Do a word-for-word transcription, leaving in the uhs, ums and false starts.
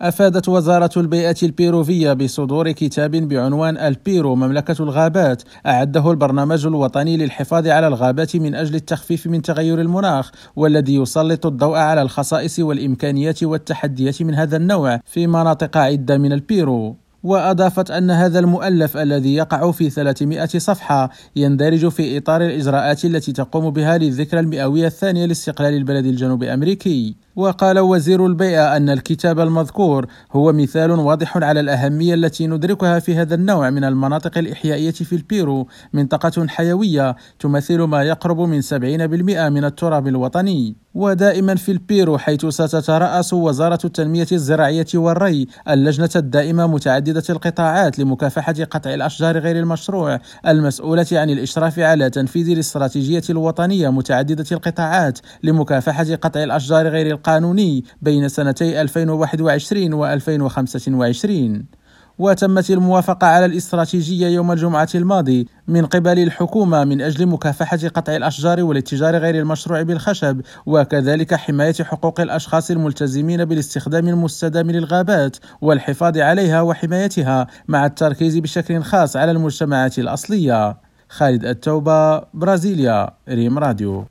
أفادت وزارة البيئة البيروفية بصدور كتاب بعنوان البيرو مملكة الغابات، أعده البرنامج الوطني للحفاظ على الغابات من أجل التخفيف من تغير المناخ، والذي يسلط الضوء على الخصائص والإمكانيات والتحديات من هذا النوع في مناطق عدة من البيرو. وأضافت أن هذا المؤلف الذي يقع في ثلاثمائة صفحة يندرج في إطار الإجراءات التي تقوم بها للذكرى المئوية الثانية لاستقلال البلد الجنوب أمريكي. وقال وزير البيئة أن الكتاب المذكور هو مثال واضح على الأهمية التي ندركها في هذا النوع من المناطق الإحيائية في البيرو، منطقة حيوية تمثل ما يقرب من سبعين بالمئة من التراب الوطني. ودائما في البيرو، حيث ستترأس وزارة التنمية الزراعية والري اللجنة الدائمة متعددة القطاعات لمكافحة قطع الأشجار غير المشروع المسؤولة عن الإشراف على تنفيذ الاستراتيجية الوطنية متعددة القطاعات لمكافحة قطع الأشجار غير القانوني بين سنتي ألفين وواحد وعشرين و ألفين وخمسة وعشرين. وتمت الموافقة على الاستراتيجية يوم الجمعة الماضي من قبل الحكومة من أجل مكافحة قطع الأشجار والاتجار غير المشروع بالخشب، وكذلك حماية حقوق الأشخاص الملتزمين بالاستخدام المستدام للغابات والحفاظ عليها وحمايتها، مع التركيز بشكل خاص على المجتمعات الأصلية. خالد التوبة، برازيليا، ريم راديو.